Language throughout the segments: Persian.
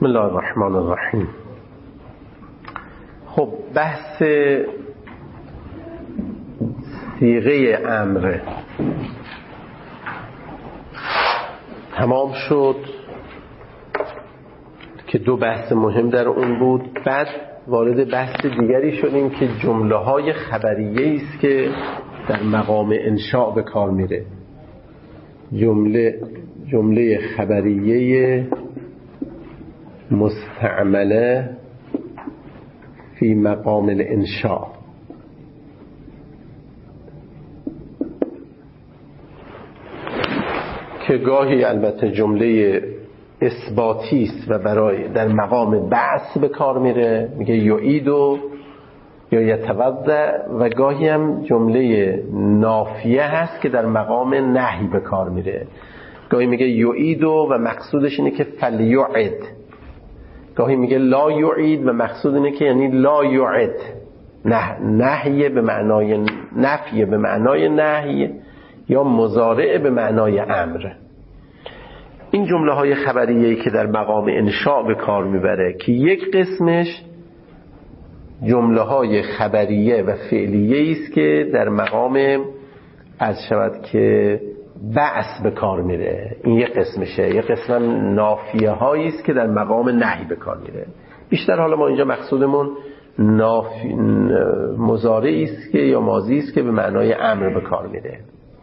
بسم الله الرحمن الرحیم. خب بحث صیغه امر تمام شد که دو بحث مهم در اون بود. بعد وارد بحث دیگری شدیم که جمله های خبریه است که در مقام انشاء به کار میره. جمله خبریه مستعمله فی مقام الانشاء. که گاهی البته جمله اثباتی است و برای در مقام بعث به کار میره، میگه یعیدو یا یتوضع، و گاهی هم جمله نافیه هست که در مقام نهی به کار میره. گاهی میگه یعیدو و مقصودش اینه که فلیعد، گاهی میگه لا یعید و مقصود اینه که یعنی لا یعد. نهی به معنای نفی به معنای نهی، یا مضارع به معنای امر. این جمله های خبریه‌ای که در مقام انشاء به کار میبره که یک قسمش جمله های خبریه و فعلیه است که در مقام از شود که بعث به کار میره. این یک قسمشه. یک قسم نافیه هایی است که در مقام نهی به کار میره. بیشتر حالا ما اینجا مقصودمون مضارعی است که یا ماضی است که به معنای امر به کار میره.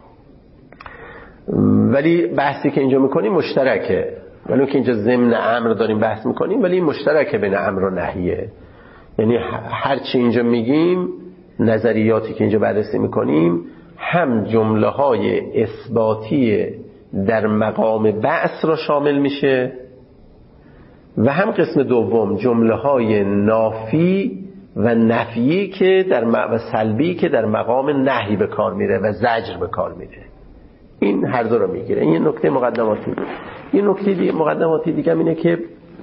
ولی بحثی که اینجا میکنیم مشترکه، ولی که اینجا ضمن امر داریم بحث میکنیم، ولی مشترکه بین امر و نهیه. یعنی هر چی اینجا میگیم، نظریاتی که اینجا بررسی میکنیم، هم جمله های اثباتی در مقام بعث را شامل میشه و هم قسم دوم جمله های نافی و نفیی که و سلبی که در مقام نهی به کار میره و زجر به کار میره. این هر دو رو میگیره. این یه نکته مقدماتی. یه نکته مقدماتی دیگه اینه که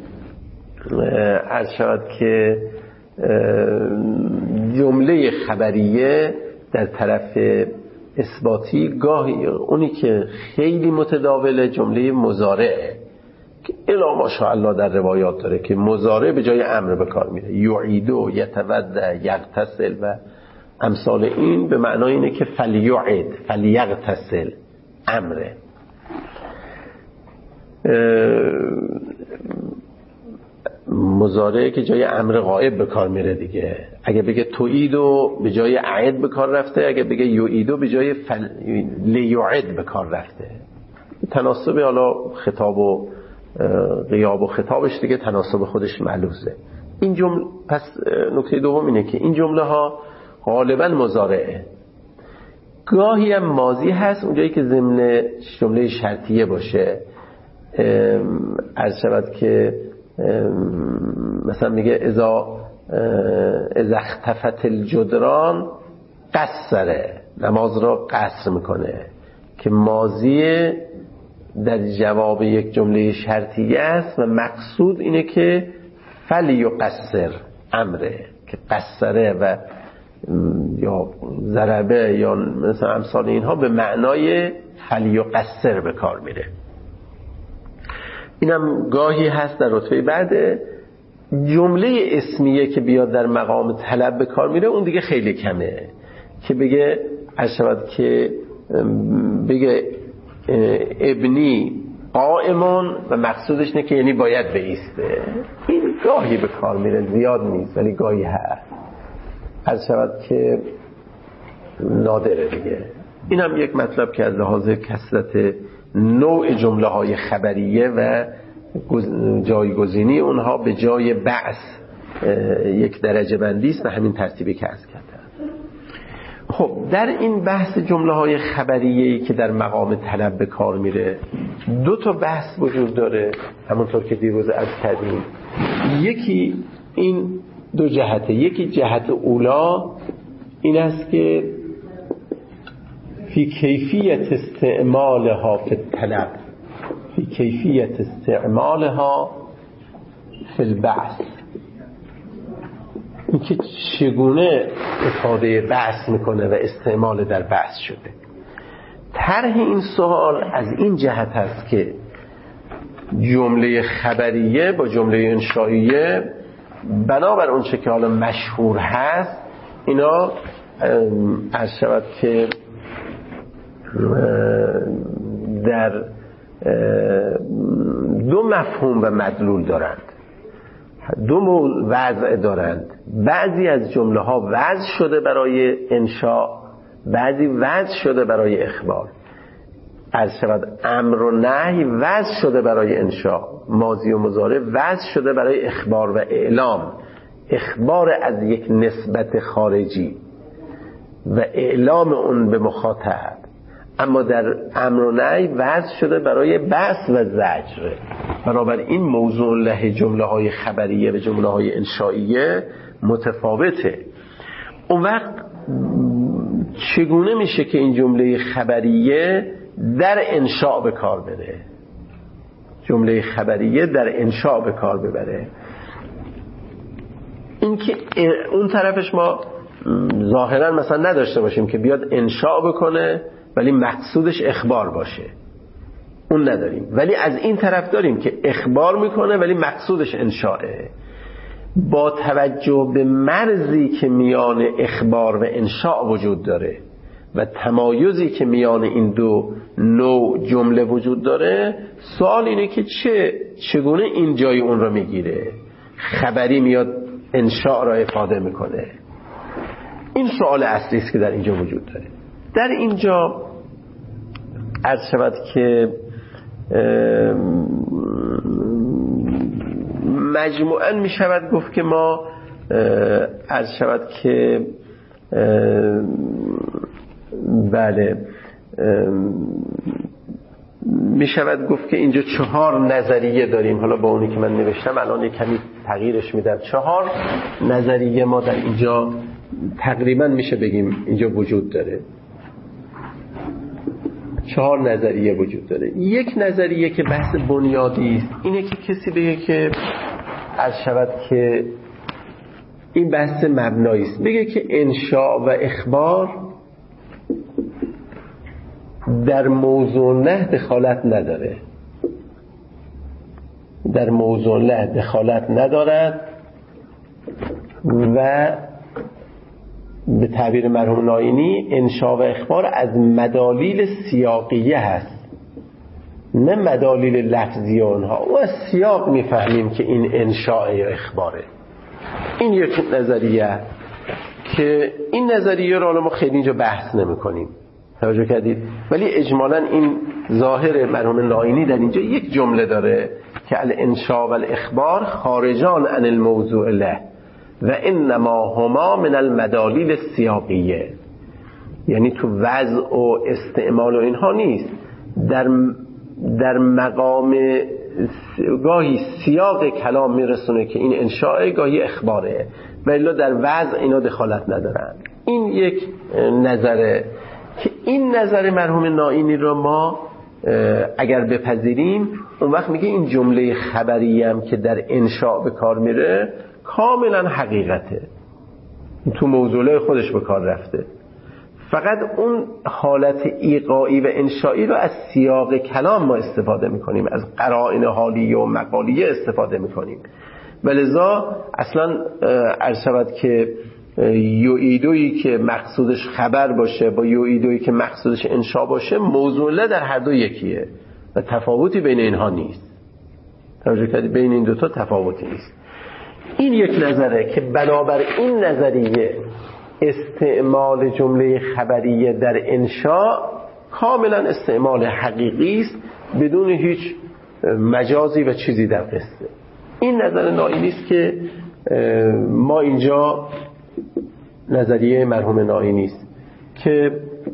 عرض شود که جمله خبریه در طرف اثباتی گاهی اونی که خیلی متداوله جمله مضارعه که الا ماشاءالله در روایات داره که مضارع به جای امر به کار میره. یعیدو، یتودع، یغتسل و امثال این به معنای اینه که فلیعد، فلیغتسل امره. مضارعه که جای امر غائب به کار میره دیگه. اگه بگه توییدو به جای اعد به کار رفته، اگه بگه یعیدو به جای لیعد به کار رفته. تناسب حالا خطاب و غیاب و خطابش دیگه تناسب خودش ملحوظه. این جمله پس نکته دوم اینه که این جمله ها غالبا مضارعه، گاهی هم ماضی هست اونجایی که ضمن جمله شرطیه باشه. عرض شود که مثلا میگه اذا اختفت الجدران قصره، نماز را قصر میکنه که ماضی در جواب یک جمله شرطیه است و مقصود اینه که فلیقصر امره، که قصره و یا ضربه یا مثلا امثال اینها به معنای فلیقصر به کار میره. اینم گاهی هست در رتبه بعد. جمله اسمیه که بیاد در مقام طلب به کار میره اون دیگه خیلی کمه، که بگه عشبت که بگه ابنی قائمون و مقصودش اینه که یعنی باید بایسته. این گاهی به کار میره، زیاد نیست ولی گاهی هست. عشبت که نادره دیگه. این هم یک مطلب که از لحاظ کثرت نوع جمله های خبریه و جایگزینی اونها به جای بعث یک درجه بندی است و همین ترتیبی که عرض کردم. خب در این بحث جمله های خبریه‌ای که در مقام طلب به کار میره دو تا بحث وجود داره، همونطور که دیروز عرض کردیم. یکی این دو جهته. یکی جهت اولا این است که فی کیفیت استعمالها فی الطلب، فی کیفیت استعمالها فی البعث، این که چگونه افاده بعث میکنه و استعمال در بعث شده. طرح این سوال از این جهت است که جمله خبریه با جمله انشائیه بنابر اون چه که حالا مشهور هست اینا عرض شود که در دو مفهوم و مدلول دارند، دو وضع دارند. بعضی از جمله ها وضع شده برای انشاء، بعضی وضع شده برای اخبار. عرض شود امر و نهی وضع شده برای انشاء، ماضی و مضارع وضع شده برای اخبار و اعلام، اخبار از یک نسبت خارجی و اعلام اون به مخاطب. اما در امر و نهی وضع شده برای بحث و زجر. بنابراین موضوع له جمله های خبریه و جمله های انشائیه متفاوته. اون وقت چگونه میشه که این جمله خبریه در انشاء به کار بره؟ جمله خبریه در انشاء به کار ببره. این که اون طرفش ما ظاهرا مثلا نداشته باشیم که بیاد انشاء بکنه ولی مقصودش اخبار باشه، اون نداریم. ولی از این طرف داریم که اخبار میکنه ولی مقصودش انشاءه. با توجه به مرزی که میان اخبار و انشاء وجود داره و تمایزی که میان این دو نوع جمله وجود داره، سوال اینه که چگونه این جای اون رو میگیره؟ خبری میاد انشاء را افاده میکنه. این سوال اصلی است که در اینجا وجود داره. در اینجا عرض شود که مجموعاً می شود گفت که ما عرض شود که بله می شود گفت که اینجا 4 نظریه داریم. حالا با اونی که من نوشتم الان یک کمی تغییرش میدم. 4 نظریه ما در اینجا تقریبا میشه بگیم اینجا وجود داره. 4 نظریه وجود داره. یک نظریه که بحث بنیادی است اینه که کسی بگه که عرض شود که این بحث مبنایی است، بگه که انشاء و اخبار در موضوع نه دخالت نداره، در موضوع نه دخالت ندارد و به تعبیر مرحوم نائینی انشاء و اخبار از مدالیل سیاقیه هست، نه مدالیل لفظی اونها. و از سیاق میفهمیم که این انشاء یا اخباره. این یک نظریه که این نظریه رو ما خیلی اینجا بحث نمی کنیم، توجه کردید؟ ولی اجمالاً این ظاهر مرحوم نائینی در اینجا یک جمله داره که الانشاء و الاخبار خارجان عن الموضوع له و انما هما من المدالیل السیاقیه، یعنی تو وضع و استعمال و اینها نیست، در مقام گاهی سیاق کلام میرسونه که این انشاء، گاهی اخباره، ولی در وضع اینا دخالت ندارن. این یک نظره که این نظر مرحوم نائینی رو ما اگر بپذیریم اون وقت میگه این جمله خبری هم که در انشاء به کار میره کاملا حقیقته، تو موضوع خودش به کار رفته، فقط اون حالت ایقاعی و انشائی رو از سیاق کلام ما استفاده میکنیم، از قرائن حالیه و مقالیه استفاده میکنیم. ولذا اصلا عرض شود که یوئیدویی که مقصودش خبر باشه با یوئیدویی که مقصودش انشاء باشه موضوع در هر دو یکیه و تفاوتی بین اینها نیست. توجه کردید؟ بین این دوتا تفاوتی نیست. این یک نظره که بنابر این نظریه استعمال جمله خبریه در انشاء کاملا استعمال حقیقی است بدون هیچ مجازی و چیزی در قصه. این نظر نائینی است که ما اینجا نظریه مرحوم نائینی است که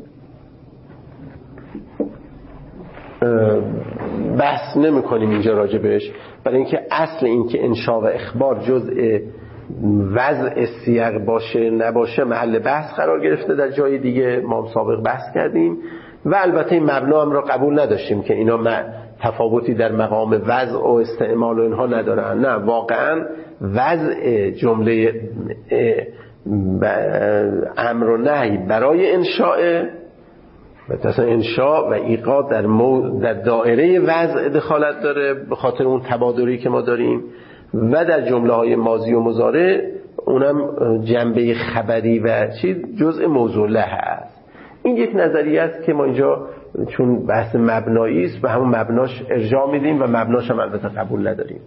بحث نمی کنیم اینجا راجع بهش، برای اینکه اصل این که انشاء و اخبار جزء وضع سیاق باشه نباشه محل بحث قرار گرفته در جای دیگه، ما سابق بحث کردیم و البته این مبنا هم را قبول نداشتیم که اینا تفاوتی در مقام وضع و استعمال و اینها ندارن. نه، واقعا وضع جمله امر و نهی برای انشاء مثلا انشاء و ایقاع در دایره وضع دخالت داره به خاطر اون تبادری که ما داریم، و در جمله های ماضی و مضارع اونم جنبه خبری و چیز جزء موضوع له هست. این یک نظریه است که ما اینجا چون بحث مبنایی است به همون مبناش ارجاع میدیم و مبناش هم البته قبول نداریم.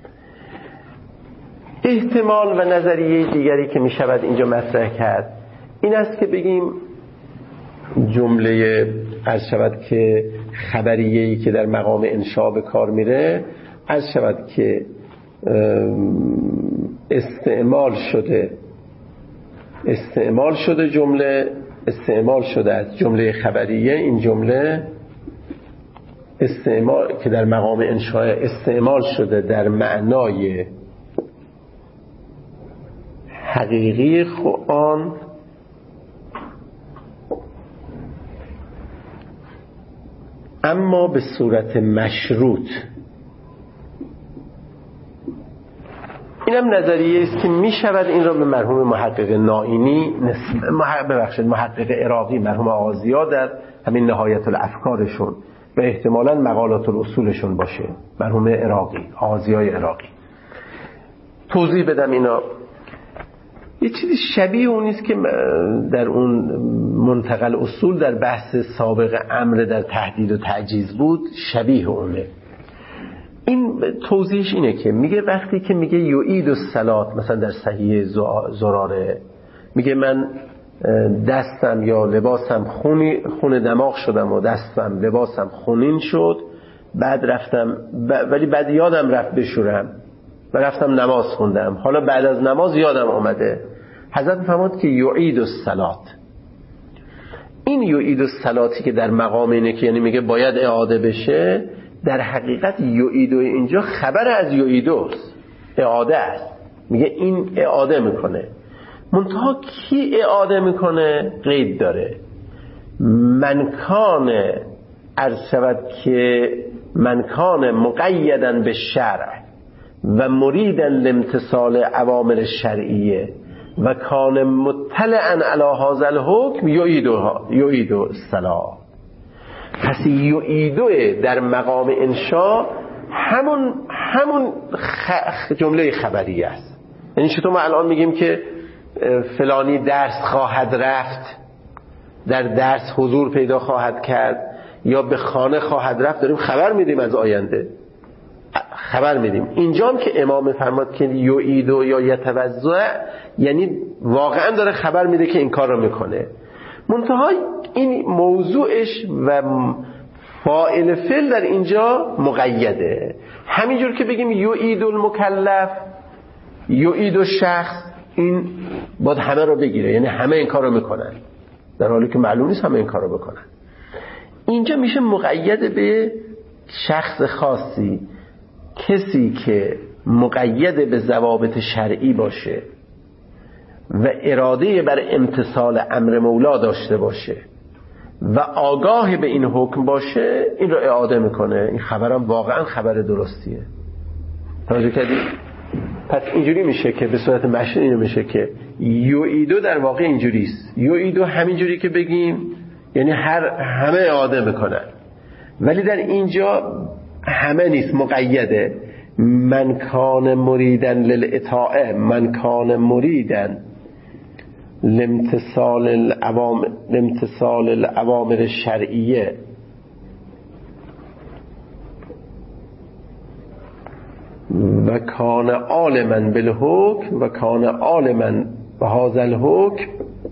احتمال و نظریه دیگری که میشود اینجا مطرح کرد این است که بگیم جمله عرض شود که خبریه‌ای که در مقام انشاء به کار میره عرض شود که استعمال شده جمله استعمال شده از جمله خبریه. این جمله استعمال که در مقام انشاء استعمال شده در معنای حقیقی آن اما به صورت مشروط. اینم نظریه است که می شود این را به مرحوم محقق نائینی محقق عراقی مرحوم آغازی‌ها در همین نهایت الافکارشون و احتمالاً مقالات الاصولشون باشه، مرحوم عراقی آغازی‌های عراقی، توضیح بدم. اینا یه چیزی شبیه اون نیست که در اون منتقل اصول در بحث سابق امر در تهدید و تعجیز بود، شبیه اونه. این توضیحش اینه که میگه وقتی که میگه یعید الصلات مثلا در صحیح زراره میگه من دستم یا لباسم خون دماغ شدم و دستم لباسم خونین شد، بعد رفتم ولی بعد یادم رفت بشورم و رفتم نماز خوندم، حالا بعد از نماز یادم آمده. حضرت فرمود که یعید الصلات، این یعید الصلاتی که در مقام اینه که یعنی میگه باید اعاده بشه، در حقیقت یعیدو اینجا خبر از یعیدوست، اعاده است. میگه این اعاده میکنه، منتها کی اعاده میکنه قید داره. من کان عرض شود که من کان مقیداً به شرع و مریداً لامتثال اوامر شرعیه و کان مطلعاً علی هذا الحکم یعید الصلاة. پس یعیدو در مقام انشاء همون جمله خبری است. یعنی چطور ما الان میگیم که فلانی درس خواهد رفت، در درس حضور پیدا خواهد کرد یا به خانه خواهد رفت، داریم خبر میدیم از آینده، خبر میدیم. اینجا هم که امام فرماد که یعیدو یا یتوضع، یعنی واقعا داره خبر میده که این کار رو میکنه. منتها این موضوعش و فاعل فعل در اینجا مقیده. همینجور که بگیم یعید المکلف، یعید الشخص، این باید همه رو بگیره، یعنی همه این کار رو میکنن، در حالی که معلوم نیست همه این کار رو بکنن. اینجا میشه مقید به شخص خاصی، کسی که مقید به ضوابط شرعی باشه و اراده بر امتثال امر مولا داشته باشه و آگاه به این حکم باشه، این رو اعاده میکنه. این خبرم واقعا خبر درستیه. توجه کردید؟ پس اینجوری میشه که به صورت مشروط اینو میشه که یعیدو در واقع اینجوریست. یعیدو همینجوری که بگیم یعنی همه اعاده میکنن، ولی در اینجا همه نیست، مقیده. من کان مریدن للاطاعه، من کان مریدن لامتثال الاوامر الشرعیه و کان عالما بالحکم و کان عالما بهذا الحکم،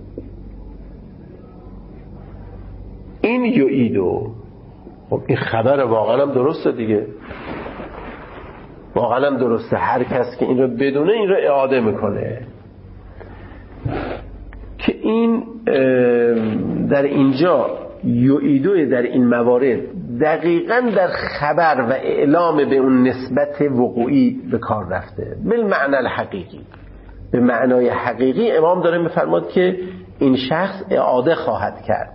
این یعیدو. خب این خبر واقعا هم درسته دیگه، واقعا هم درسته. هر کس که این رو بدونه این رو اعاده میکنه. که این در اینجا یعیدو در این موارد دقیقاً در خبر و اعلام به اون نسبت وقوعی به کار رفته، بالمعنی الحقیقی. به معنای حقیقی امام داره میفرماد که این شخص اعاده خواهد کرد،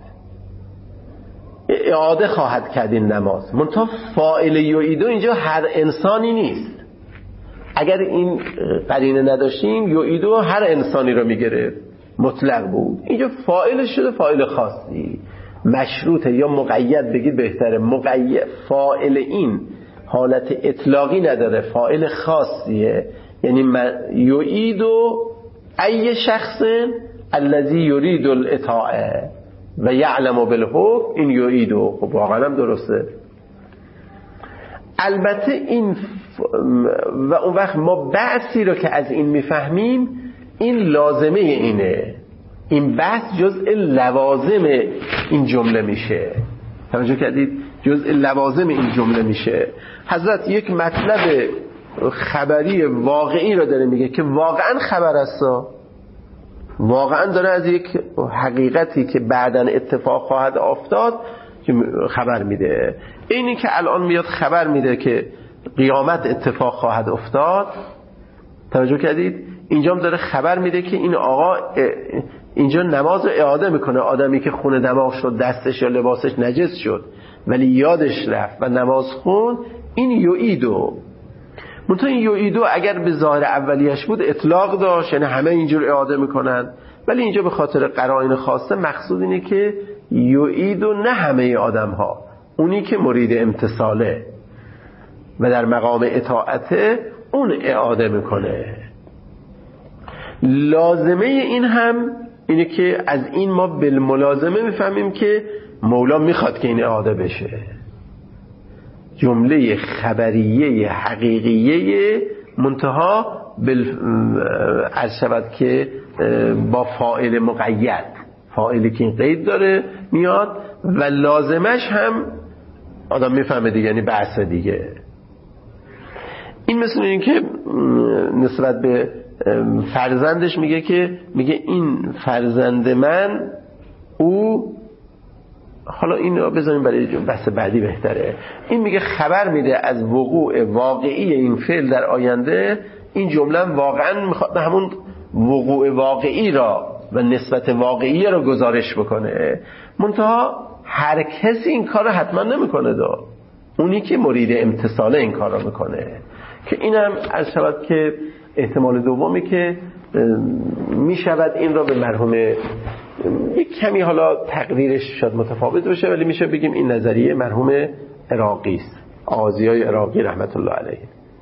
اعاده خواهد کرد این نماز. منتها فاعل یعیدو اینجا هر انسانی نیست. اگر این قرینه نداشتیم یعیدو هر انسانی رو میگرفت، مطلق بود. اینجا فاعلش شده فاعل خاصی. مشروطه یا مقید بگید بهتره. مقید فاعل این حالت اطلاقی نداره، فاعل خاصیه. یعنی یعید ای شخص الذی یرید الاطاعه و یعلم بالحکم، این یعید. خب واقعا هم درسته. البته این و اون وقت ما بحثی رو که از این میفهمیم این لازمه اینه، این بحث جزء لوازم این جمله میشه. توجه کردید؟ جزء لوازم این جمله میشه. حضرت یک مطلب خبری واقعی رو داره میگه که واقعا خبر است، واقعا داره از یک حقیقتی که بعداً اتفاق خواهد افتاد خبر میده. اینی که الان میاد خبر میده که قیامت اتفاق خواهد افتاد. توجه کردید؟ اینجا داره خبر میده که این آقا اینجا نماز اعاده میکنه. آدمی که خون دماغ شد، دستش یا لباسش نجس شد ولی یادش رفت و نماز خون، این یعیدو. منتها این یعیدو اگر به ظاهر اولیش بود اطلاق داشت، یعنی همه اینجور اعاده میکنن، ولی اینجا به خاطر قرائن خاصه مقصود اینه که یعیدو نه همه آدم ها، اونی که مرید امتثاله و در مقام اطاعته اون اعاده میکنه. لازمه این هم اینه که از این ما بالملازمه میفهمیم که مولا میخواد که این اعاده بشه. جمله خبریه حقیقیه منتها عرض شود که با فاعل مقید، فاعلی که این قید داره میاد و لازمش هم آدم میفهمه دیگه، یعنی بحث دیگه. این مثل این که نسبت به فرزندش میگه که میگه این فرزند من، او، حالا این رو بذاریم برای بحث بعدی بهتره. این میگه خبر میده از وقوع واقعی این فعل در آینده. این جمله واقعا میخواد همون وقوع واقعی را و نسبت واقعی را گزارش بکنه. منتها هر کسی این کار رو حتما نمیکنه، اونی که مرید امتثاله این کار رو میکنه. که اینم از شود که احتمال دومی که میشود این را به مرحوم یک کمی حالا تقدیرش شاید متفاوت باشه، ولی میشه بگیم این نظریه مرحوم عراقی است، آغازیای عراقی رحمت الله علیه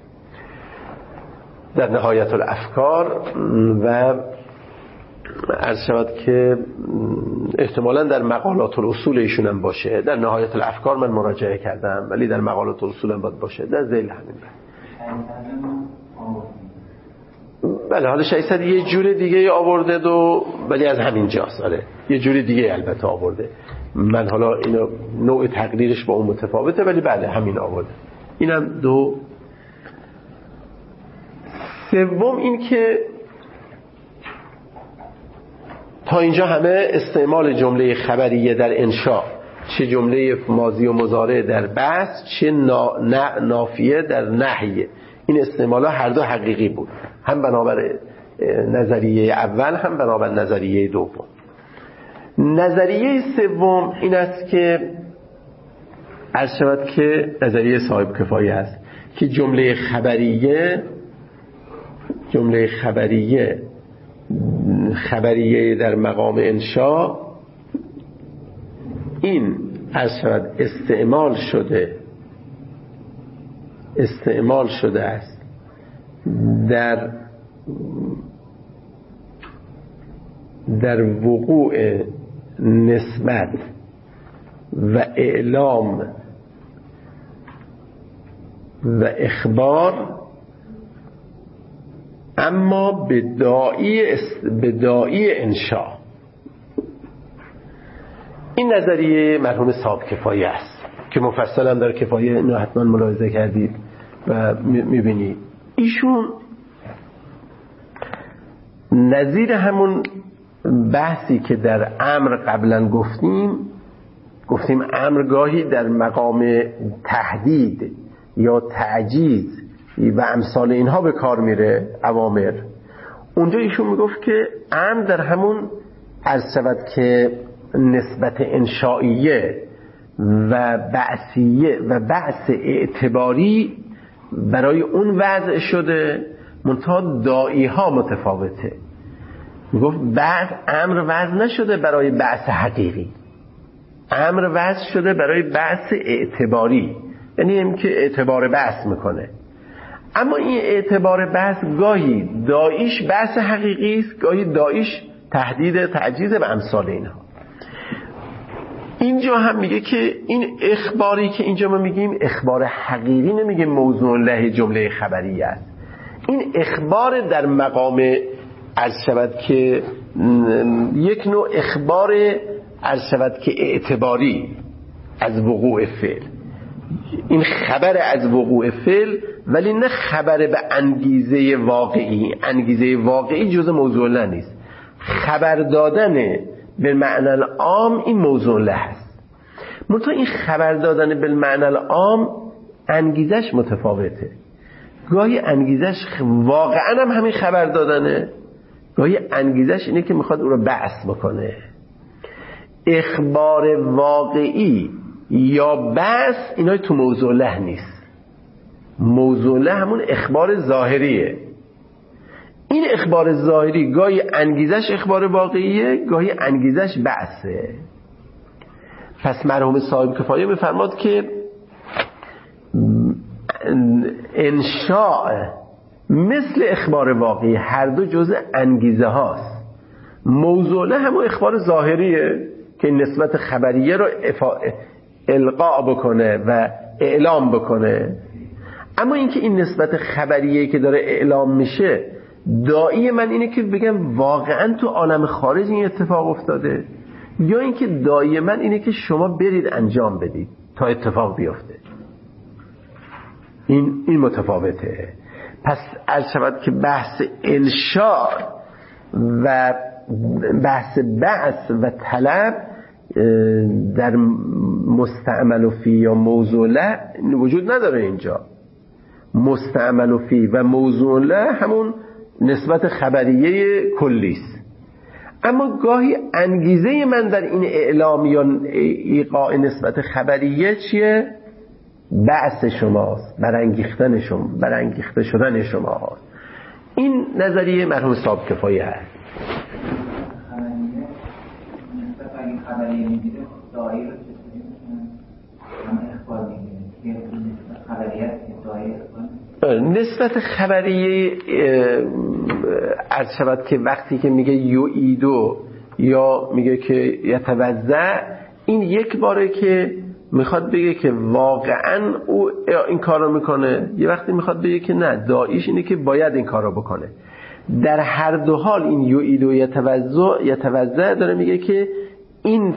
در نهایت الافکار. و عرض شود که احتمالاً در مقالات الاصول ایشون هم باشه. در نهایت الافکار من مراجعه کردم ولی در مقالات الاصول هم باید باشه، در ذیل همین. بله، حالا 600 یه جور دیگه آورده ولی از همین جاست. آره یه جور دیگه البته آورده. من حالا اینو نوع تقدیرش با اون متفاوته، ولی بله همین آورده. اینم دو. سوم این که تا اینجا همه استعمال جمله خبریه در انشاء، چه جمله ماضی و مضارع در بحث، چه نافیه در نهیه، این استعمالها هر دو حقیقی بود، هم بنابر نظریه اول هم بنابر نظریه دوم. نظریه سوم این است که عرض شود که نظریه صاحب کفایه است که جمله خبریه در مقام انشاء این عرض شود استعمال شده است در وقوع نسبت و اعلام و اخبار، اما به داعی انشاء. این نظریه مرحوم صاحب کفایه است که مفصل هم در کفایه اینو حتما ملاحظه کردید و میبینید. ایشون نظیر همون بحثی که در امر قبلا گفتیم امر گاهی در مقام تهدید یا تعجیز و امثال اینها به کار میره، اوامر. اونجا ایشون میگفت که امر در همون عرض شود که نسبت انشائیه و بعثیه و بعث اعتباری برای اون وضع شده، منتها داعی ها متفاوته. میگفت بعد امر وضع نشده برای بعث حقیقی، امر وضع شده برای بحث اعتباری، یعنی این که اعتبار بحث میکنه. اما این اعتبار بحث گاهی داییش بحث حقیقی است، گاهی داییش تهدید تعجیز و امثال اینها. اینجا هم میگه که این اخباری که اینجا ما میگیم اخبار حقیقی، نمیگه موضوع له جمله خبری است. این اخبار در مقام عرض شود که یک نوع اخبار عرض شود که اعتباری از وقوع فعل، این خبر از وقوع فعل، ولی نه خبر به انگیزه واقعی. انگیزه واقعی جز موضوع له نیست. خبر دادن به معنی العام این موضوع له است. منتها این خبر دادن به معنی العام انگیزش متفاوته. گاهی انگیزش واقعا هم همین خبر دادنه، گاهی انگیزش اینه که میخواد او رو بحث بکنه. اخبار واقعی یا بحث اینا تو موضوع له نیست. موضوع له همون اخبار ظاهریه. این اخبار ظاهری گاهی انگیزش اخبار واقعیه، گاهی انگیزش بحثه. پس مرحوم صاحب کفایه میفرماد که انشاء مثل اخبار واقعی هر دو جزء انگیزه هاست. موضوع له همون اخبار ظاهریه که نسبت خبریه رو القاء بکنه و اعلام بکنه. اما اینکه این نسبت خبریه که داره اعلام میشه، داعی من اینه که بگم واقعا تو عالم خارج این اتفاق افتاده، یا اینکه داعی من اینه که شما برید انجام بدید تا اتفاق بیفته. این متفاوته. پس عرض شود که بحث انشاء و بحث بعث و طلب در مستعمل فی یا موضوع له وجود نداره. اینجا مستعمل فی و موضوع له همون نسبت خبریه کلیست. اما گاهی انگیزه من در این اعلام یا ایقاع نسبت خبریه چیه؟ بعث شماست، برانگیخته شدن شما. این نظریه مرحوم صاحب کفایه هست. نسبت خبریه عرض شود که وقتی که میگه یعیدو یا میگه که یتوزع، این یک باره که میخواد بگه که واقعا او این کار رو میکنه، یه وقتی میخواد بگه که نه، داعیش اینه که باید این کار رو بکنه. در هر دو حال این یعیدو یتوزع داره میگه که این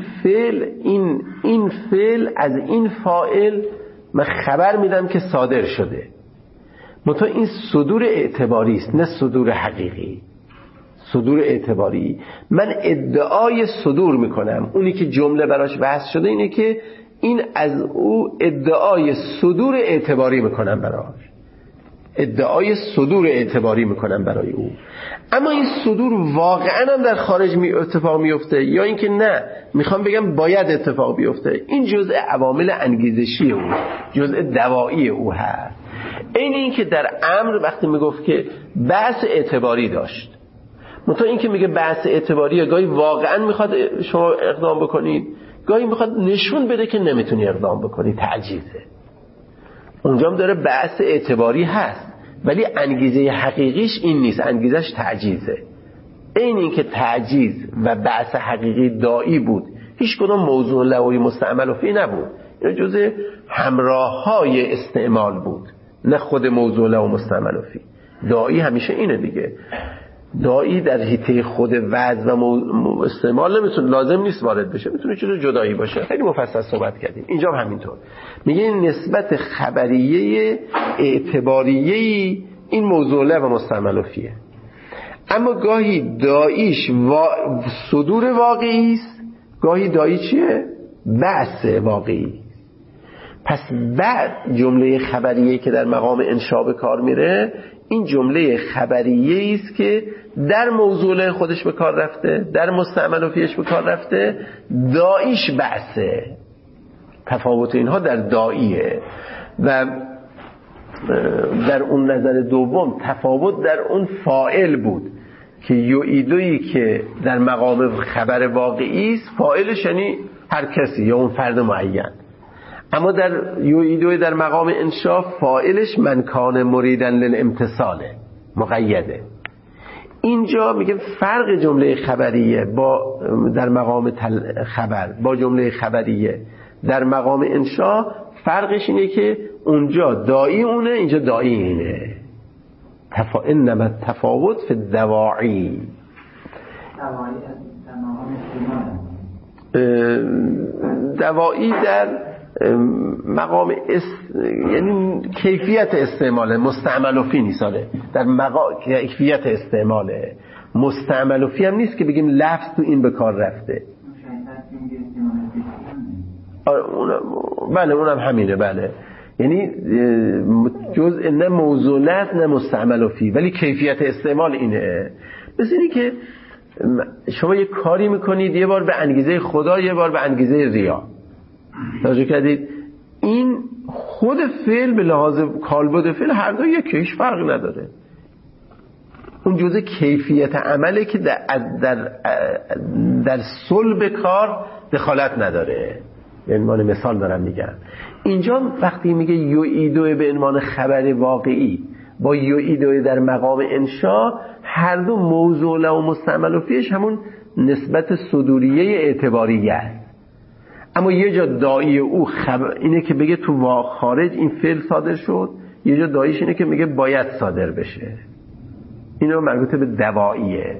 فعل از این فاعل من خبر میدم که صادر شده. منتها این صدور اعتباری است، نه صدور حقیقی. صدور اعتباری، من ادعای صدور میکنم. اونی که جمله براش بحث شده اینه که این از او ادعای صدور اعتباری میکنم براش، ادعای صدور اعتباری میکنم برای او. اما این صدور واقعا هم در خارج اتفاق میفته یا اینکه نه میخوام بگم باید اتفاق بیفته، این جزء عوامل انگیزشی او، جزء دوایی او هست. این که در امر وقتی میگفت که بحث اعتباری داشت، منتها این که میگه بحث اعتباری گاهی واقعا میخواد شما اقدام بکنید، گاهی میخواد نشون بده که نمیتونی اقدام بکنی، تعجیزه. اونجا هم داره بحث اعتباری هست ولی انگیزه حقیقیش این نیست، انگیزش تعجیزه. این که تعجیز و بحث حقیقی دائی بود، هیچ کدوم موضوع لوی مستعمل فی نبود، این جزء همراه‌های استعمال بود، نه خود موضوع لو مستعمل فی. دائی همیشه اینه دیگه. دائی در حیطه خود وضع و استعمال نمیتونه، لازم نیست وارد بشه، میتونه چیز جدایی باشه. خیلی مفصل صحبت کردیم. اینجا هم همینطور میگه نسبت خبریه اعتباریه این موضوع له و مستعمل فیه. اما گاهی داییش صدور واقعی است، گاهی دایی چیه؟ بعث واقعی. پس بعد جمله خبریه که در مقام انشاء به کار میره، این جمله خبریه است که در موضوع خودش به کار رفته، در مستعمل فیش به کار رفته، داییش بعثه. تفاوت اینها در داییه و در اون نظر دوم تفاوت در اون فاعل بود که یعیدویی که در مقام خبر واقعی است، فاعلش یعنی هر کسی یا اون فرد معین. اما در یعیدو در مقام انشا فاعلش من کان مریدن للامتثاله، مقیده. اینجا میگه فرق جمله خبریه با در مقام خبر با جمله خبریه در مقام انشا فرقش اینه که اونجا داعی اونه، اینجا داعی اینه. انما تفاوت فی الدواعی. دواعی در مقام یعنی کیفیت استعماله، مستعمل فی نیست. در کیفیت استعماله، مستعمل فی هم نیست که بگیم لفظ تو این به کار رفته. بله اونم همینه. بله یعنی جزء نه موضوعات نه مستعمل فی، ولی کیفیت استعمال اینه. مثل اینی که شما یه کاری میکنید، یه بار به انگیزه خدا، یه بار به انگیزه ریا. توجه کردید؟ این خود فعل به لحاظ کالبد فعل هر دو یکیش فرق نداره. اون جزء کیفیت عمله که در صلب کار دخالت نداره. به عنوان مثال دارم میگم. اینجا وقتی میگه یعیدو به عنوان خبر واقعی با یعیدو در مقام انشا، هر دو موضوع و مستعمل فیش همون نسبت صدوریه اعتباریه است. اما یه جا داعی او اینه که بگه تو خارج این فعل صادر شد، یه جا داعیش اینه که میگه باید صادر بشه. اینا مربوط به دواییه.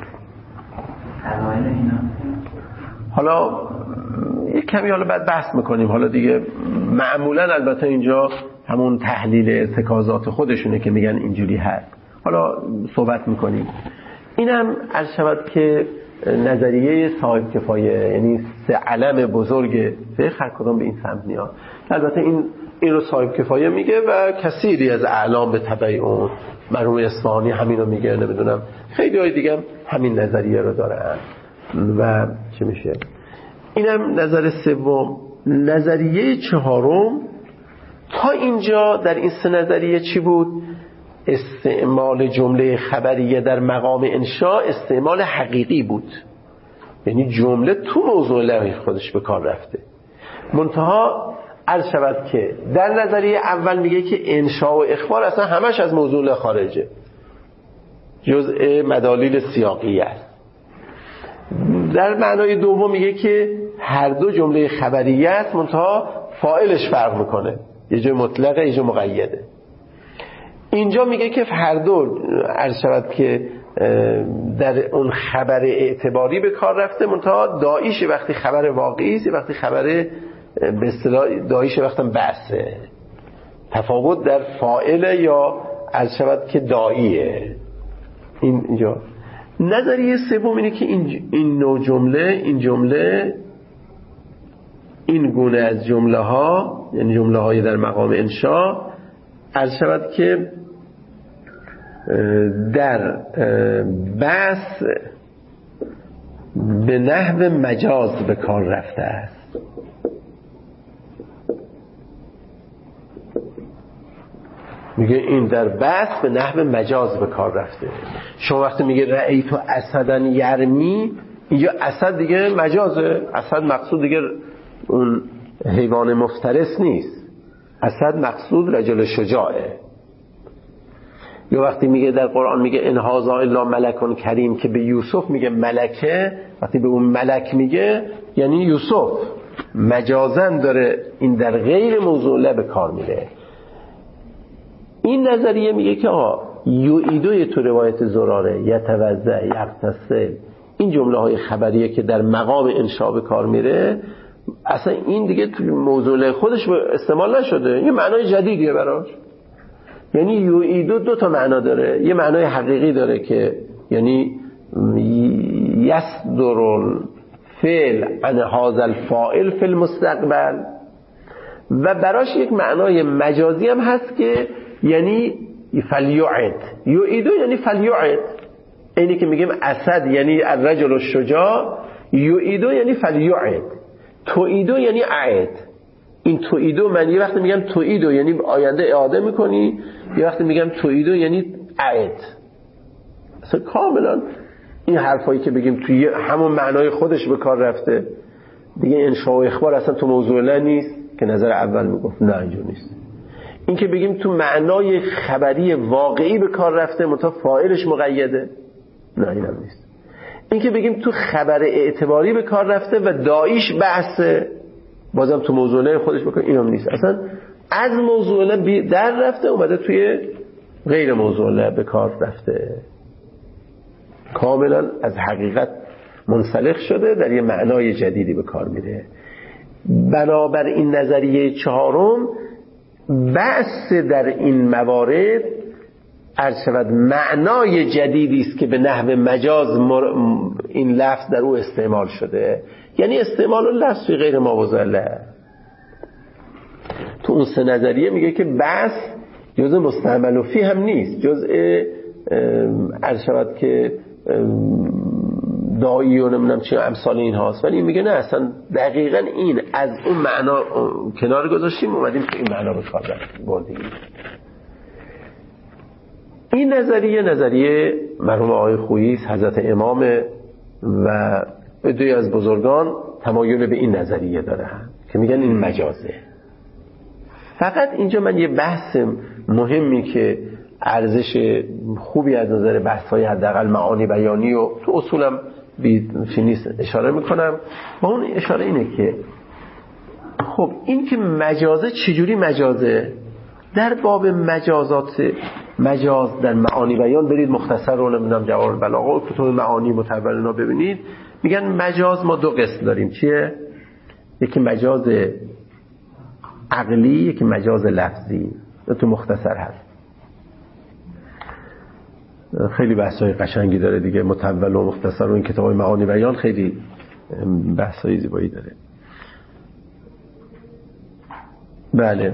حالا یک کمی حالا بعد بحث میکنیم. حالا دیگه معمولا البته اینجا همون تحلیل ارتکازات خودشونه که میگن اینجوری هست. حالا صحبت میکنیم. اینم عرض شود که نظریه صاحب کفایه، یعنی سه علم بزرگ فقه هر کدام به این سمت میاد. البته این رو صاحب کفایه میگه و کثیری از اعلام به تبع اون، مرحوم اصفهانی همینو میگه، نمیدونم خیلی های دیگه همین نظریه رو دارن. و چه میشه؟ اینم نظر سوم. نظریه چهارم تا اینجا در این سه نظریه چی بود؟ استعمال جمله خبریه در مقام انشا استعمال حقیقی بود، یعنی جمله تو موضوع لغوی خودش به کار رفته. منتها عرض شود که در نظریه اول میگه که انشا و اخبار اصلا همش از موضوع خارجه، جزء مدالیل سیاقی است. در معنای دوم میگه که هر دو جمله خبریه است، منتها فاعلش فرق میکنه، یه جای مطلقه یه جای مقیده. اینجا میگه که هر دو عرض شود که در اون خبر اعتباری به کار رفته، منتها داعیش وقتی خبر واقعی است، وقتی خبر به اصطلاح داعیش وقتی بحثه. تفاوت در فاعل یا عرض شود که داعیه. اینجا نظریه سوم اینه که این نوع جمله این گونه از جمله ها، یعنی جمله های در مقام انشا، عرض شود که در بحث به نحو مجاز به کار رفته است. میگه این در بحث به نحو مجاز به کار رفته. شما وقتی میگه رأیتو اسدن یرمی، اینجا اسد دیگه مجازه. اسد مقصود دیگه اون حیوان مفترس نیست، اسد مقصود رجل شجاعه. یا وقتی میگه در قرآن میگه ان هذا الا ملک کریم، که به یوسف میگه ملکه، وقتی به اون ملک میگه یعنی یوسف، مجازن داره این در غیر موضوع به کار میره. این نظریه میگه که یعیدوی تو روایت زراره، یتوضا، یغتسل، این جمله های خبریه که در مقام انشا به کار میره، اصلا این دیگه تو موضوع خودش استعمال نشده، یه معنای جدیدیه براش. یعنی یعیدو دو تا معنا داره. یه معنای حقیقی داره که یعنی یصدر الفعل عن هذا الفاعل فی المستقبل، و براش یک معنای مجازی هم هست که یعنی فلیعد. یعیدو یعنی فلیعد، اینی که میگیم اسد یعنی الرجل الشجاع، یعیدو یعنی فلیعد. توعیدو یعنی اعد. این توعیدو من یه وقتی میگم توعیدو یعنی آینده اعاده میکنی، یه وقتی میگم توعیدو یعنی اعد. اصلا کاملا این حرفایی که بگیم توی همون معنای خودش به کار رفته. دیگه انشاء و اخبار اصلا تو موضوع له نیست که نظر اول میگفت نه اینجور نیست. این که بگیم تو معنای خبری واقعی به کار رفته منتها فاعلش مقیده، نه اینم نیست. این که بگیم تو خبر اعتباری به کار رفته و داییش بحثه، بازم تو موضوع له خودش بکنه، اینم نیست. اصلا از موضوع له در رفته اومده توی غیر موضوع له به کار رفته، کاملا از حقیقت منسلخ شده، در یه معنای جدیدی به کار میره. بنابر این نظریه چهارم بحث در این موارد عرض شود معنای جدیدی است که به نحو مجاز این لفظ در او استعمال شده، یعنی استعمال لفظ فی غیر ما وضع له. تو اون سه نظریه میگه که بحث جزء مستعمل فی هم نیست، جزء عرض شود که دایی و نمیدونم چه امثال این هاست، ولی میگه نه اصلا دقیقاً این از اون معنا کنار گذاشتیم اومدیم که این معنا رو کار بردیم. این نظریه مرحوم آقای خویی حضرت امام و عده‌ای از بزرگان تمایل به این نظریه دارن که میگن این مجازه. فقط اینجا من یه بحث مهمی که ارزش خوبی از نظر بحث‌های حداقل معانی بیانی و تو اصولم چی نیست اشاره میکنم، با اون اشاره اینه که خب این که مجازه چجوری مجازه؟ در باب مجاز در معانی بیان برید مختصر رو نمیدونم جواب البلاغه و کتب معانی متولنا ببینید، میگن مجاز ما دو قسم داریم. چیه؟ یکی مجاز عقلی، یکی مجاز لفظی. تو مختصر هست، خیلی بحث‌های قشنگی داره دیگه، متول و مختصر و این کتاب‌های معانی بیان خیلی بحث‌های زیبایی داره. بله،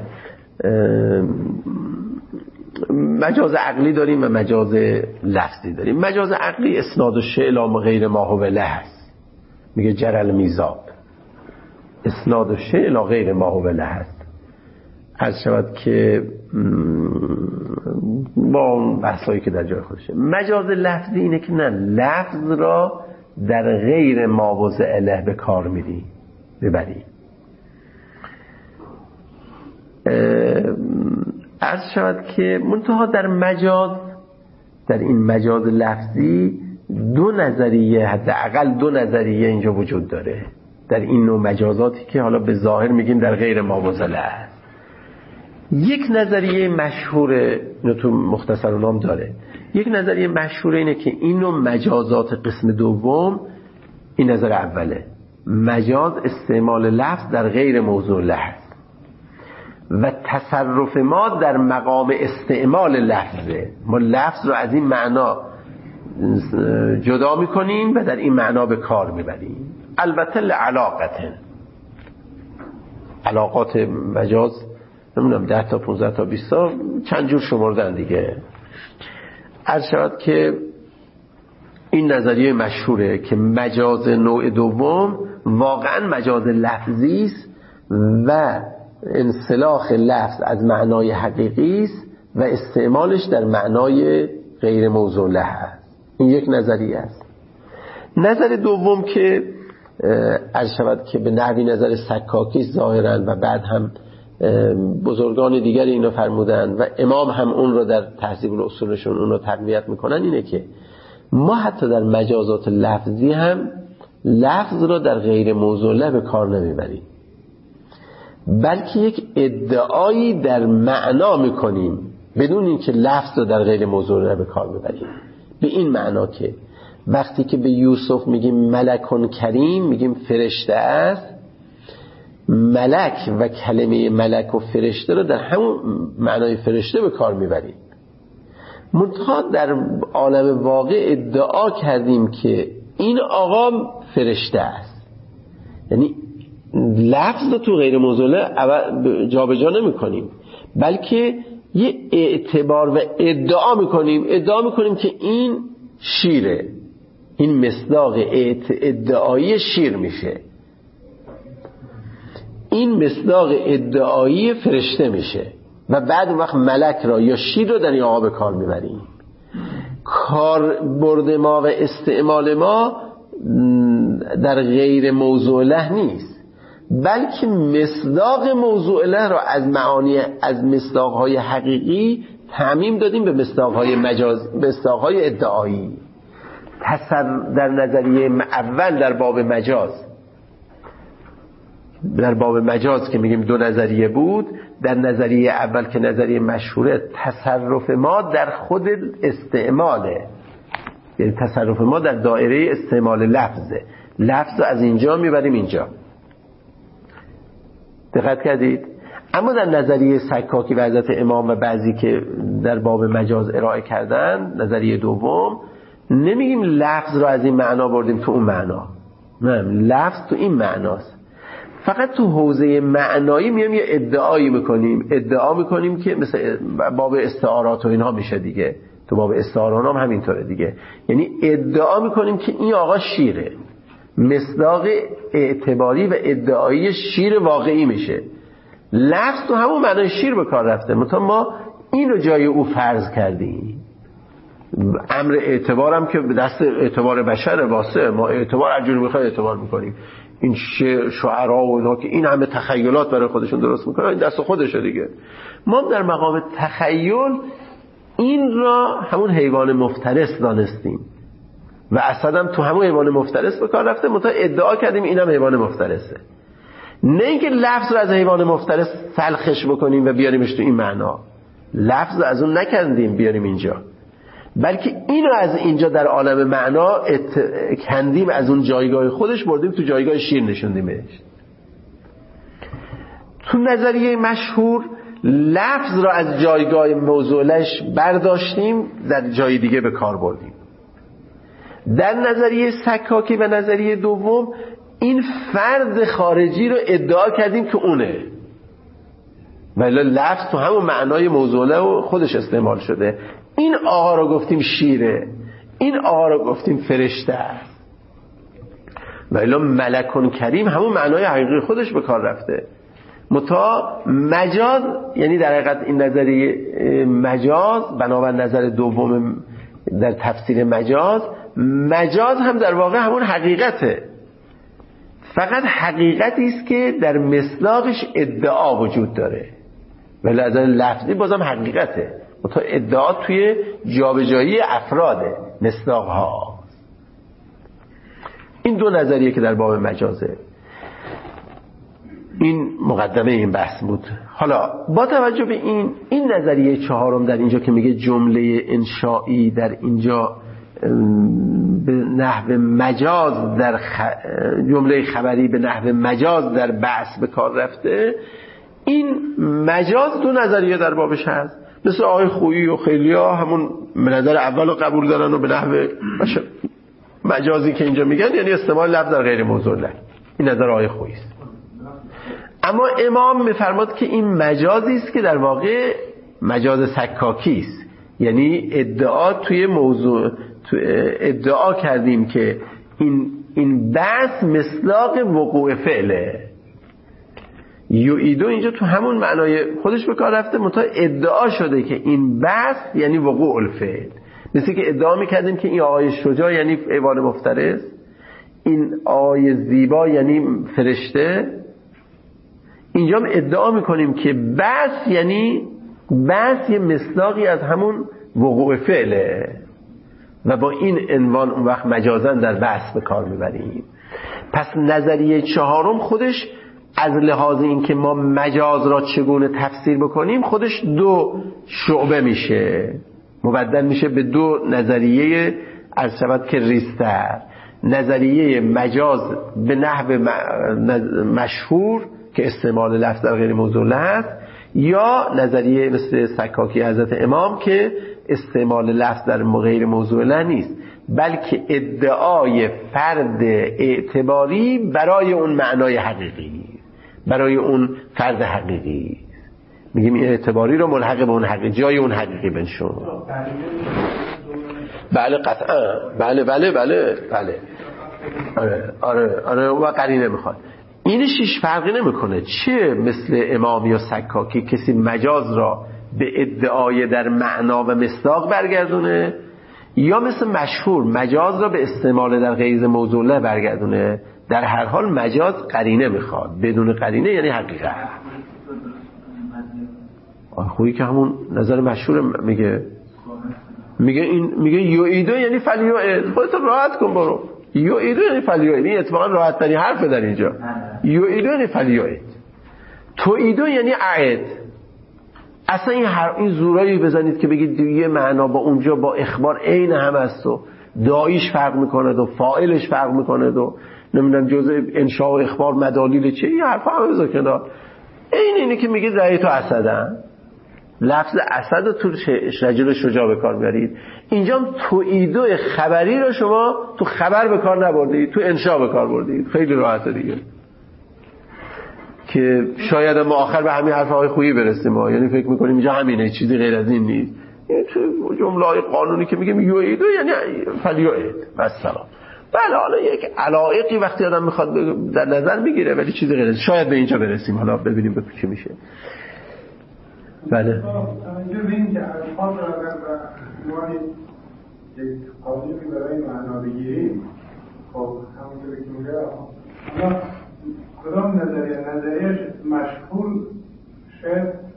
مجاز عقلی داریم و مجاز لفظی داریم. مجاز عقلی اسناد الشیء الی غیر ما هو له است، میگه جر المیزاب، اسناد الشیء الی غیر ما هو له است. عرض شود که با اون بحثایی که در جای خودشه. مجاز لفظی اینه که نه، لفظ را در غیر ما وضع له به کار ببری. عرض شود که منتها در این مجاز لفظی دو نظریه، حداقل دو نظریه اینجا وجود داره در این نوع مجازاتی که حالا به ظاهر میگیم در غیر ما وضع له است. یک نظریه مشهور تو مختصر نام داره، یک نظریه مشهور اینه که این نوع مجازات قسم دوم، این نظر اوله، مجاز استعمال لفظ در غیر موضوع له است و تصرف ما در مقام استعمال لفظه. ما لفظ رو از این معنا جدا میکنیم و در این معنا به کار میبریم. البته علاقات مجاز نمیدونم 10 تا 15 تا 20 تا چند جور شمردن دیگه. عرض شود که این نظریه مشهوره که مجاز نوع دوم واقعا مجاز لفظی است و انسلاخ لفظ از معنای حقیقی است و استعمالش در معنای غیر موضوع له است. این یک نظریه است. نظر دوم که عرض شود که به نحوی نظر سکاکی ظاهرا و بعد هم بزرگان دیگری اینو فرمودن و امام هم اون رو در تهذیب الاصولشون اون رو تقویت میکنن، اینه که ما حتی در مجازات لفظی هم لفظ رو در غیر موضوع له به کار نمیبریم، بلکه یک ادعایی در معنا میکنیم بدون اینکه لفظ رو در غیر موضوع له به کار ببریم. به این معنا که وقتی که به یوسف میگیم ملکون کریم، میگیم فرشته است، ملک و کلمه ملک و فرشته رو در همون معنای فرشته به کار میبریم. منتها در عالم واقع ادعا کردیم که این آقا فرشته است، یعنی لفظ رو تو غیر موضوع له جابجا نمی کنیم، بلکه یه اعتبار و ادعا میکنیم که این شیره، این مصداق ادعایی شیر میشه، این مصداق ادعایی فرشته میشه و بعد وقت ملک را یا شیر رو در این آقا به کار میبریم. کار برد ما و استعمال ما در غیر موضوع له نیست، بلکه مصداق موضوع له را از معانی از مصداقهای حقیقی تعمیم دادیم به مصداقهای مجاز، مصداقهای ادعایی. در نظریه اول در باب مجاز که میگیم دو نظریه بود، در نظریه اول که نظریه مشهوره تصرف ما در خود استعماله، یعنی تصرف ما در دایره استعمال لفظه، لفظ از اینجا میبریم اینجا. دقت کردید؟ اما در نظریه سکاکی و حضرت امام و بعضی که در باب مجاز ارائه کردن، نظریه دوم، نمیگیم لفظ رو از این معنا بردیم تو اون معنا، نه، لفظ تو این معناست. فقط تو حوزه معنایی میام یه ادعایی میکنیم که مثل باب استعارات و اینها میشه دیگه، تو باب استعارات هم همینطوره دیگه، یعنی ادعا میکنیم که این آقا شیره، مصداق اعتباری و ادعایی شیر واقعی میشه. لفظ تو همون معنای شیر به کار رفته، مثلا ما این رو جای او فرض کردیم. امر اعتبارم که به دست اعتبار بشر واسه، ما اعتبار اجور میخوای اعتبار میکنیم. این شعرا و اینا که این همه تخیلات برای خودشون درست میکنن، این دست خودشه دیگه. ما در مقام تخیل این را همون حیوان مفترس دانستیم و اصلا هم تو همون حیوان مفترس به کار رفته، منتها ادعا کردیم اینم حیوان مفترسه. نه اینکه لفظ رو از حیوان مفترس سلخش بکنیم و بیاریمش تو این معنا، لفظ رو از اون نکندیم بیاریم اینجا، بلکه اینو از اینجا در عالم معنا کندیم، از اون جایگاه خودش بردیم تو جایگاه شیر نشوندیمش. تو نظریه مشهور لفظ را از جایگاه موضوعش برداشتیم در جای دیگه به کار بردیم. در نظریه سکاکی و نظریه دوم این فرد خارجی رو ادعا کردیم که اونه، ولی لفظ تو همون معنای موضوعه و خودش استعمال شده. این آقا رو گفتیم شیره، این آقا رو گفتیم فرشته است، ولی ملکون کریم همون معنای حقیقی خودش به کار رفته. متا مجاز، یعنی در حقیقت این نظریه مجاز بنابر نظر دوم در تفسیر مجاز هم در واقع همون حقیقته، فقط حقیقتی است که در مصداقش ادعا وجود داره، ولی از لفظی بازم حقیقته، متا ادعا توی جابجایی افراده، مصداق ها. این دو نظریه که در باب مجازه. این مقدمه این بحث بود. حالا با توجه به این نظریه چهارم در اینجا که میگه جمله انشایی در اینجا به نحو مجاز در جمله خبری به نحو مجاز در بحث به کار رفته، این مجاز دو نظریه در بابش هست، مثل آقای خویی و خیلیا همون نظر اول رو قبول دارن و به نحو مجازی که اینجا میگن یعنی استعمال لفظ در غیر موضوع له، این نظر آقای خویی است. اما امام میفرماد که این مجازی است که در واقع مجاز سکاکی است، یعنی ادعا توی موضوع ادعا کردیم که این بحث مصداق وقوع فعله. یعیدو اینجا تو همون معنای خودش به کار رفته، منتها ادعا شده که این بحث یعنی وقوع الفعل. مثل که ادعا میکردیم که این آقای شجاع یعنی حیوان مفترس، این آقای زیبا یعنی فرشته، اینجا هم ادعا میکنیم که بحث یعنی بحث یه مصداقی از همون وقوع فعله و با این عنوان اون وقت مجازن در بحث به کار میبریم. پس نظریه چهارم خودش از لحاظ این که ما مجاز را چگونه تفسیر بکنیم خودش دو شعبه میشه، مبدل میشه به دو نظریه از شود که ریستر. نظریه مجاز به نحو مشهور که استعمال لفظ در غیر موضوع له است، یا نظریه مثل سکاکی حضرت امام که استعمال لفظ در غیر موضوع له نیست، بلکه ادعای فرد اعتباری برای اون معنای حقیقی، برای اون فرد حقیقی. میگیم این اعتباری رو ملحق به اون حقیقی، جای اون حقیقی بنشون. بله قطعا، بله آره و قرینه میخواد. اینش هیچ فرقی نمیکنه چه مثل امام یا سکاکی کسی مجاز را به ادعای در معنا و مصداق برگردونه، یا مثل مشهور مجاز را به استعمال در غیر موضوع له برگردونه. در هر حال مجاز قرینه میخواد، بدون قرینه یعنی حقیقت. خویی که همون نظر مشهور میگه یعیدو یعنی فلیعید، خودت راحت کن برو. یعیدو یعنی فلیعید، این اتفاقا راحت ترین حرفه در اینجا. یعیدو یعنی فلیعید، توعیدو یعنی اعد. اصلا این زورایی بزنید که بگید یه معنا با اونجا با اخبار عین هم است و داییش فرق میکنه و فاعلش فرق میکنه و نمیدونم جزء انشاء و اخبار مدالیل چه، این حرفا هم بذار کنار. اینی که میگید رأی تو اسدن، لفظ اسد رو تو رجل شجاع به کار میارید. اینجا توعیدو خبری رو شما تو خبر به کار نبردید، تو انشاء به کار بردید. خیلی راحته دیگه که شاید ما آخر به همین حرفهای خویی برسیم ما، یعنی فکر میکنیم اینجا همینه، چیزی غیر از این نیست. این تو جمله قانونی که میگیم یعیدو یعنی فلیعید و سلام. بله حالا یک علایقی وقتی آدم میخواد در نظر میگیره ولی چیزی غیر از شاید به اینجا برسیم، حالا ببینیم به چی میشه. بله اینجا ببینیم که الفاظ رو اگر به یک قانونی برای معنا بگیریم، خب همونطور که میگه حالا کدام نظریهش مشغول شاید،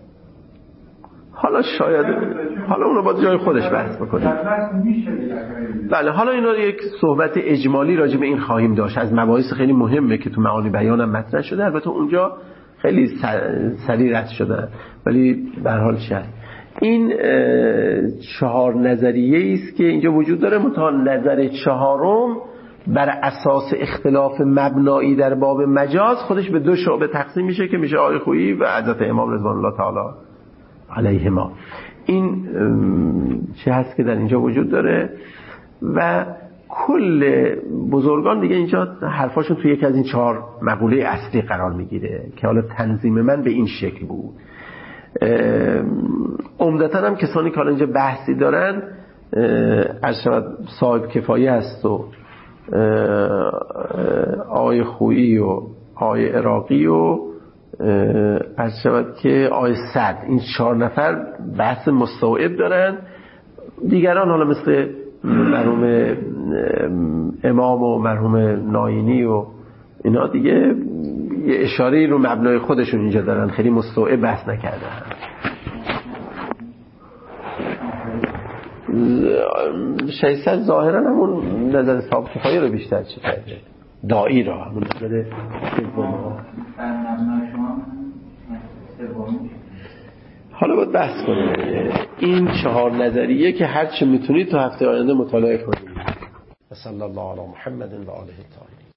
حالا اونو با جای خودش بحث بکنیم. بله حالا اینا یک صحبت اجمالی راجع به این خواهیم داشت، از مباحث خیلی مهمه که تو معانی بیان هم مطرح شده، البته اونجا خیلی سریع رد شده، ولی به هر حال چه این 4 نظریه است که اینجا وجود داره. منتها نظر 4م بر اساس اختلاف مبنایی در باب مجاز خودش به 2 شعبه تقسیم میشه که میشه آقای خویی و حضرت امام رضوان الله تعالی علیهما. این چه هست که در اینجا وجود داره و کل بزرگان دیگه اینجا حرفاشون توی یکی از این 4 مقوله اصلی قرار میگیره که حالا تنظیم من به این شکل بود. عمدتاً هم کسانی که حالا اینجا بحثی دارن ارشد صاحب کفایه هست و آقای خویی و آقای عراقی و ارشد که آقای سعد، این 4 نفر بحث مستوعب دارن. دیگران حالا مثل مرحوم امام و مرحوم ناینی و اینا دیگه یه اشاره‌ای رو مبنای خودشون اینجا دارن، خیلی مستوعب بحث نکردن. شیصد ظاهرا همون نظر صاحب کفایه رو بیشتر چی کرده، دائی را همون نظر حالا باید بحث کنیم این 4 نظریه که هرچی میتونید تو هفته آینده مطالعه کنید. صلی الله علی محمد و آله الطاهرین.